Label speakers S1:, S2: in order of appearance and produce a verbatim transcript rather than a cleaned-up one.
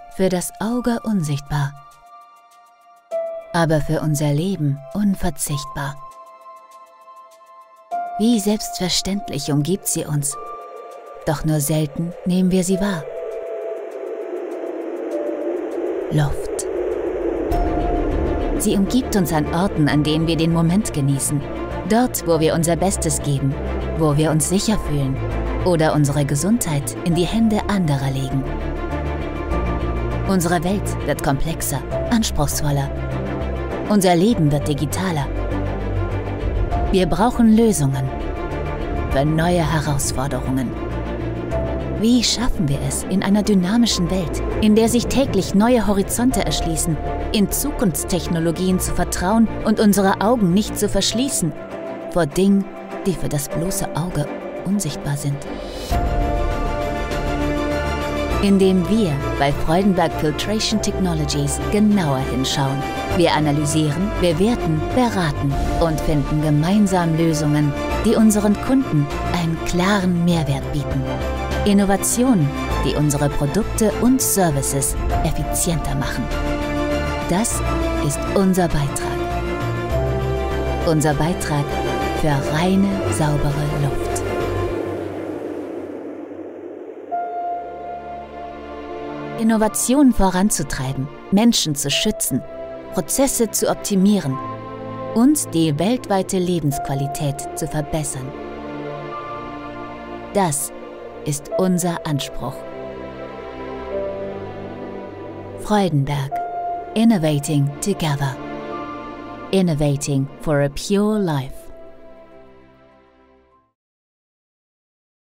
S1: Für das Auge unsichtbar, aber für unser Leben unverzichtbar. Wie selbstverständlich umgibt sie uns, doch nur selten nehmen wir sie wahr. Luft. Sie umgibt uns an Orten, an denen wir den Moment genießen. Dort, wo wir unser Bestes geben, wo wir uns sicher fühlen oder unsere Gesundheit in die Hände anderer legen. Unsere Welt wird komplexer, anspruchsvoller. Unser Leben wird digitaler. Wir brauchen Lösungen für neue Herausforderungen. Wie schaffen wir es in einer dynamischen Welt, in der sich täglich neue Horizonte erschließen, in Zukunftstechnologien zu vertrauen und unsere Augen nicht zu verschließen vor Dingen, die für das bloße Auge unsichtbar sind? Indem wir bei Freudenberg Filtration Technologies genauer hinschauen. Wir analysieren, bewerten, beraten und finden gemeinsam Lösungen, die unseren Kunden einen klaren Mehrwert bieten. Innovationen, die unsere Produkte und Services effizienter machen. Das ist unser Beitrag. Unser Beitrag für reine, saubere Luft. Innovationen voranzutreiben, Menschen zu schützen, Prozesse zu optimieren und die weltweite Lebensqualität zu verbessern. Das ist unser Anspruch. Freudenberg. Innovating together. Innovating for a pure life.